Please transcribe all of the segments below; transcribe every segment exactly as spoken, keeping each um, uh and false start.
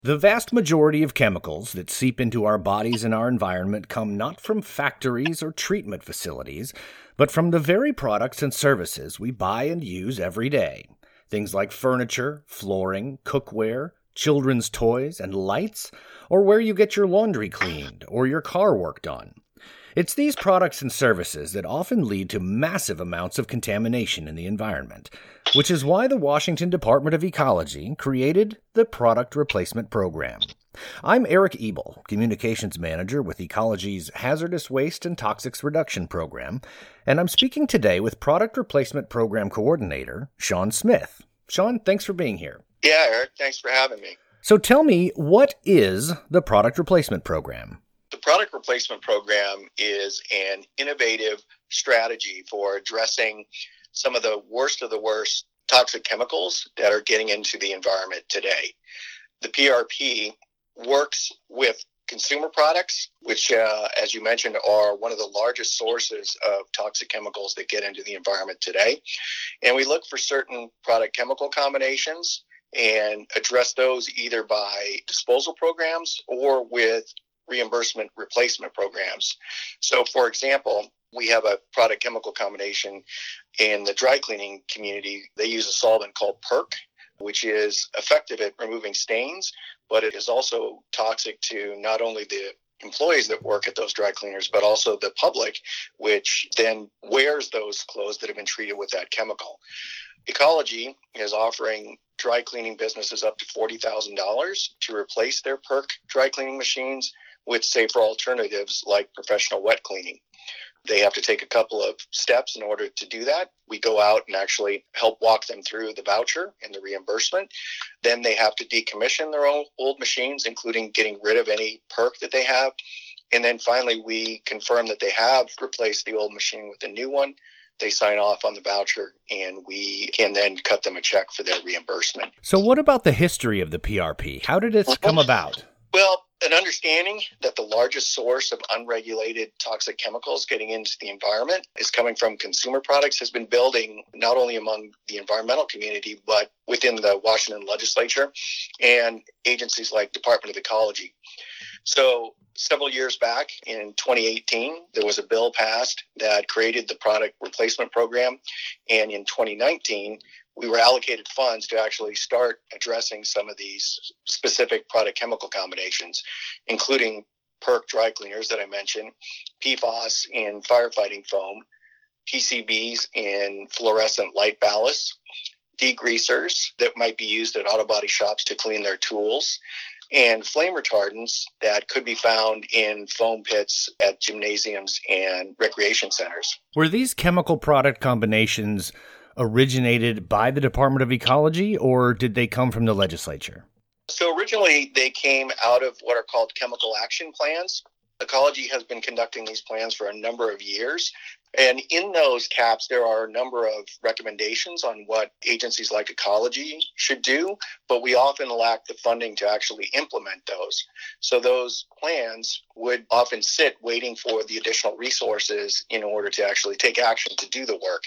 The vast majority of chemicals that seep into our bodies and our environment come not from factories or treatment facilities, but from the very products and services we buy and use every day. Things like furniture, flooring, cookware, children's toys, and lights, or where you get your laundry cleaned or your car worked on. It's these products and services that often lead to massive amounts of contamination in the environment, which is why the Washington Department of Ecology created the Product Replacement Program. I'm Eric Ebel, Communications Manager with Ecology's Hazardous Waste and Toxics Reduction Program, and I'm speaking today with Product Replacement Program Coordinator, Sean Smith. Sean, thanks for being here. Yeah, Eric, thanks for having me. So tell me, what is the Product Replacement Program? The Product Replacement Program is an innovative strategy for addressing some of the worst of the worst toxic chemicals that are getting into the environment today. The P R P works with consumer products, which, uh, as you mentioned, are one of the largest sources of toxic chemicals that get into the environment today. And we look for certain product chemical combinations and address those either by disposal programs or with reimbursement replacement programs. So, for example, we have a product chemical combination in the dry cleaning community. They use a solvent called PERC, which is effective at removing stains, but it is also toxic to not only the employees that work at those dry cleaners, but also the public, which then wears those clothes that have been treated with that chemical. Ecology is offering dry cleaning businesses up to forty thousand dollars to replace their PERC dry cleaning machines with safer alternatives like professional wet cleaning. They have to take a couple of steps in order to do that. We go out and actually help walk them through the voucher and the reimbursement. Then they have to decommission their own old machines, including getting rid of any PERC that they have. And then finally, we confirm that they have replaced the old machine with a new one. They sign off on the voucher, and we can then cut them a check for their reimbursement. So what about the history of the P R P? How did it come about? Well, an understanding that the largest source of unregulated toxic chemicals getting into the environment is coming from consumer products has been building not only among the environmental community, but within the Washington legislature and agencies like Department of Ecology. So several years back in twenty eighteen, there was a bill passed that created the Product Replacement Program. And in twenty nineteen, we were allocated funds to actually start addressing some of these specific product chemical combinations, including PERC dry cleaners that I mentioned, P FAS in firefighting foam, P C Bs in fluorescent light ballasts, degreasers that might be used at auto body shops to clean their tools, and flame retardants that could be found in foam pits at gymnasiums and recreation centers. Were these chemical product combinations originated by the Department of Ecology, or did they come from the legislature? So originally, they came out of what are called chemical action plans. Ecology has been conducting these plans for a number of years. And in those caps, there are a number of recommendations on what agencies like Ecology should do, but we often lack the funding to actually implement those. So those plans would often sit waiting for the additional resources in order to actually take action to do the work.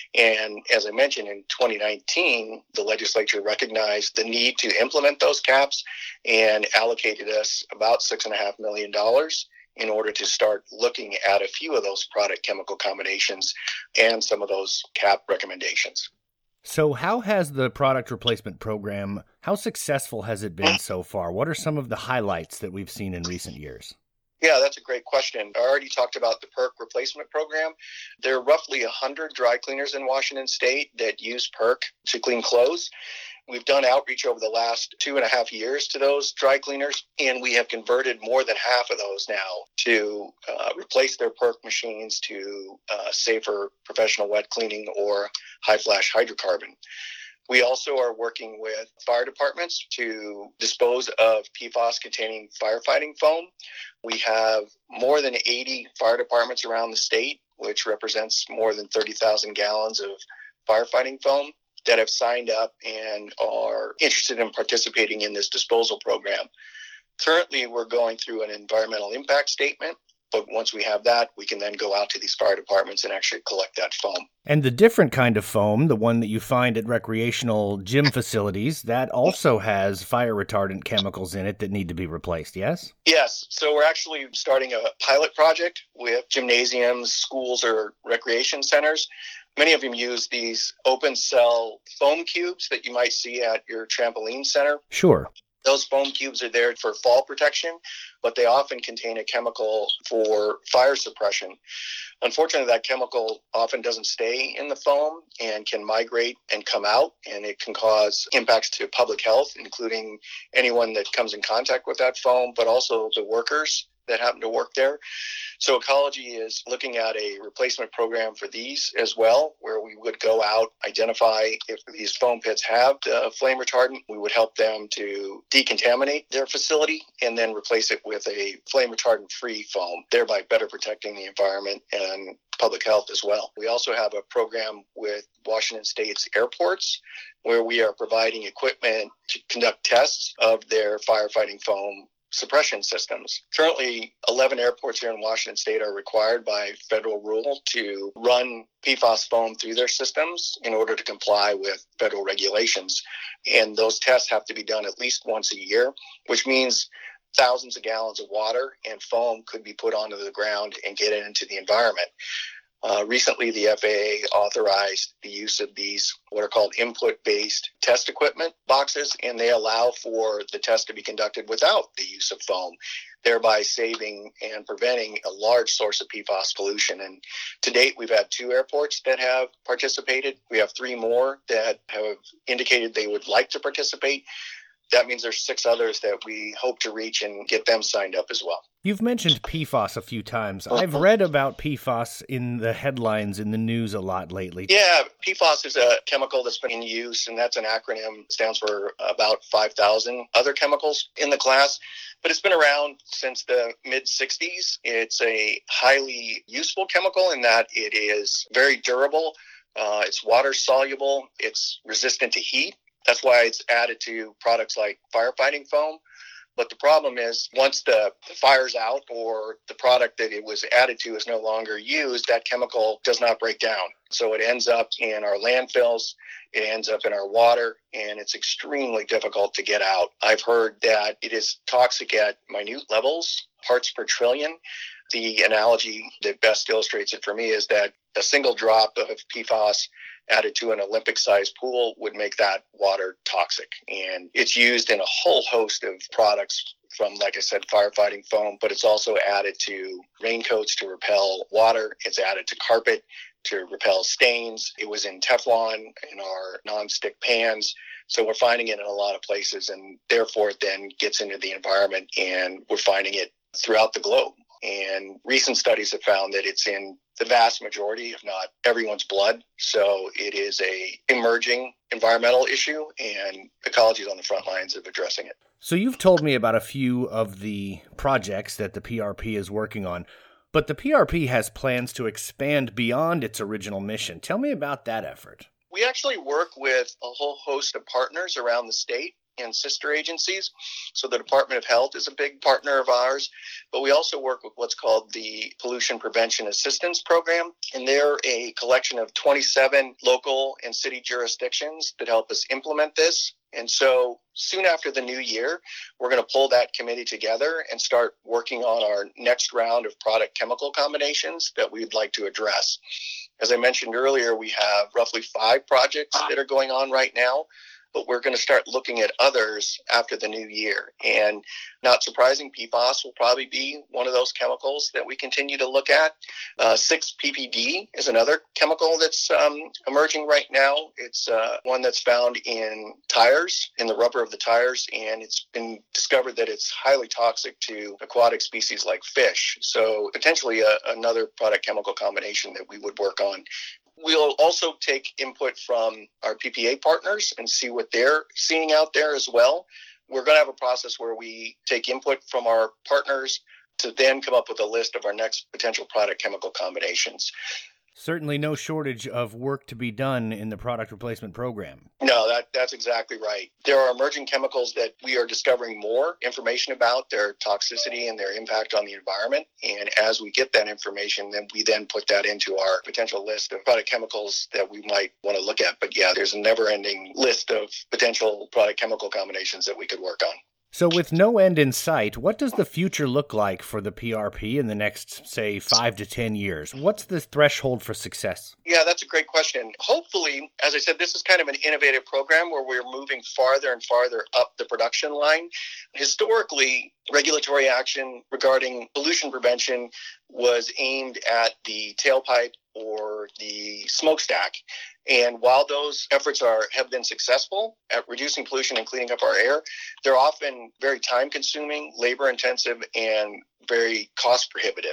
And as I mentioned, in twenty nineteen, the legislature recognized the need to implement those caps and allocated us about six point five million dollars in order to start looking at a few of those product chemical combinations and some of those cap recommendations. So how has the Product Replacement Program, how successful has it been so far? What are some of the highlights that we've seen in recent years? Yeah, that's a great question. I already talked about the PERC replacement program. There are roughly one hundred dry cleaners in Washington state that use PERC to clean clothes. We've done outreach over the last two and a half years to those dry cleaners, and we have converted more than half of those now to uh, replace their PERC machines to uh, safer professional wet cleaning or high flash hydrocarbon. We also are working with fire departments to dispose of P FAS containing firefighting foam. We have more than eighty fire departments around the state, which represents more than thirty thousand gallons of firefighting foam, that have signed up and are interested in participating in this disposal program. Currently, we're going through an environmental impact statement But once we have that, we can then go out to these fire departments and actually collect that foam. And the different kind of foam, the one that you find at recreational gym facilities, that also has fire retardant chemicals in it that need to be replaced, yes? Yes. So we're actually starting a pilot project with gymnasiums, schools, or recreation centers. Many of them use these open cell foam cubes that you might see at your trampoline center. Sure. Those foam cubes are there for fall protection, but they often contain a chemical for fire suppression. Unfortunately, that chemical often doesn't stay in the foam and can migrate and come out, and it can cause impacts to public health, including anyone that comes in contact with that foam, but also the workers that happen to work there. So Ecology is looking at a replacement program for these as well, where we would go out, identify if these foam pits have uh, flame retardant. We would help them to decontaminate their facility and then replace it with a flame retardant free foam, thereby better protecting the environment and public health as well. We also have a program with Washington State's airports where we are providing equipment to conduct tests of their firefighting foam suppression systems. Currently, eleven airports here in Washington State are required by federal rule to run P FAS foam through their systems in order to comply with federal regulations. And those tests have to be done at least once a year, which means thousands of gallons of water and foam could be put onto the ground and get into the environment. Uh, recently, the F A A authorized the use of these, what are called input-based test equipment boxes, and they allow for the test to be conducted without the use of foam, thereby saving and preventing a large source of P FAS pollution. And to date, we've had two airports that have participated. We have three more that have indicated they would like to participate. That means there's six others that we hope to reach and get them signed up as well. You've mentioned P FAS a few times. I've read about P FAS in the headlines in the news a lot lately. Yeah, P FAS is a chemical that's been in use, and that's an acronym. It stands for about five thousand other chemicals in the class. But it's been around since the mid sixties. It's a highly useful chemical in that it is very durable. Uh, it's water soluble. It's resistant to heat. That's why it's added to products like firefighting foam. But the problem is once the, the fire's out or the product that it was added to is no longer used, that chemical does not break down. So it ends up in our landfills, it ends up in our water, and it's extremely difficult to get out. I've heard that it is toxic at minute levels, parts per trillion. The analogy that best illustrates it for me is that a single drop of P FAS added to an Olympic-sized pool would make that water toxic. And it's used in a whole host of products from, like I said, firefighting foam, but it's also added to raincoats to repel water. It's added to carpet to repel stains. It was in Teflon in our nonstick pans. So we're finding it in a lot of places, and therefore it then gets into the environment, and we're finding it throughout the globe. And recent studies have found that it's in the vast majority, if not everyone's blood. So it is a emerging environmental issue, and Ecology is on the front lines of addressing it. So you've told me about a few of the projects that the P R P is working on, but the P R P has plans to expand beyond its original mission. Tell me about that effort. We actually work with a whole host of partners around the state and sister agencies. So the Department of Health is a big partner of ours, but we also work with what's called the Pollution Prevention Assistance Program, and they're a collection of twenty-seven local and city jurisdictions that help us implement this. And so soon after the new year, we're going to pull that committee together and start working on our next round of product chemical combinations that we'd like to address. As I mentioned earlier, we have roughly five projects that are going on right now, but we're going to start looking at others after the new year. And not surprising, P FAS will probably be one of those chemicals that we continue to look at. Uh, six P P D is another chemical that's um, emerging right now. It's uh, one that's found in tires, in the rubber of the tires, and it's been discovered that it's highly toxic to aquatic species like fish. So potentially a, another product chemical combination that we would work on. We'll also take input from our P P A partners and see what they're seeing out there as well. We're going to have a process where we take input from our partners to then come up with a list of our next potential product chemical combinations. Certainly no shortage of work to be done in the product replacement program. No, that, that's exactly right. There are emerging chemicals that we are discovering more information about, their toxicity and their impact on the environment. And as we get that information, then we then put that into our potential list of product chemicals that we might want to look at. But yeah, there's a never-ending list of potential product chemical combinations that we could work on. So with no end in sight, what does the future look like for the P R P in the next, say, five to ten years? What's the threshold for success? Yeah, that's a great question. Hopefully, as I said, this is kind of an innovative program where we're moving farther and farther up the production line. Historically, regulatory action regarding pollution prevention was aimed at the tailpipe or the smokestack. And while those efforts are have been successful at reducing pollution and cleaning up our air, they're often very time-consuming, labor-intensive, and very cost-prohibitive.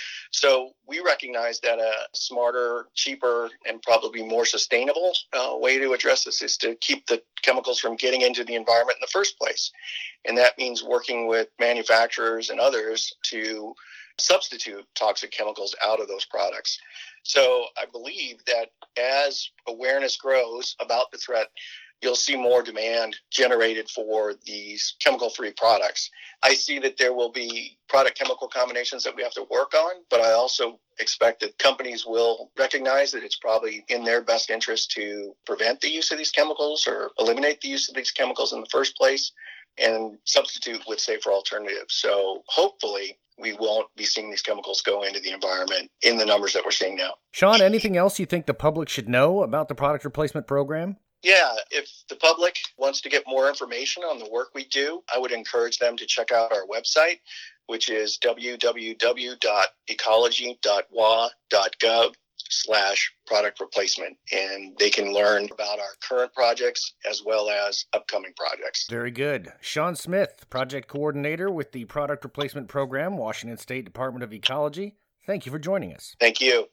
So we recognize that a smarter, cheaper, and probably more sustainable uh, way to address this is to keep the chemicals from getting into the environment in the first place. And that means working with manufacturers and others to substitute toxic chemicals out of those products. So I believe that as awareness grows about the threat, you'll see more demand generated for these chemical-free products. I see that there will be product chemical combinations that we have to work on, but I also expect that companies will recognize that it's probably in their best interest to prevent the use of these chemicals or eliminate the use of these chemicals in the first place and substitute with safer alternatives. So hopefully we won't be seeing these chemicals go into the environment in the numbers that we're seeing now. Sean, anything else you think the public should know about the product replacement program? Yeah, if the public wants to get more information on the work we do, I would encourage them to check out our website, which is w w w dot ecology dot w a dot gov slash product replacement. And they can learn about our current projects as well as upcoming projects. Very good. Sean Smith, Project Coordinator with the Product Replacement Program, Washington State Department of Ecology. Thank you for joining us. Thank you.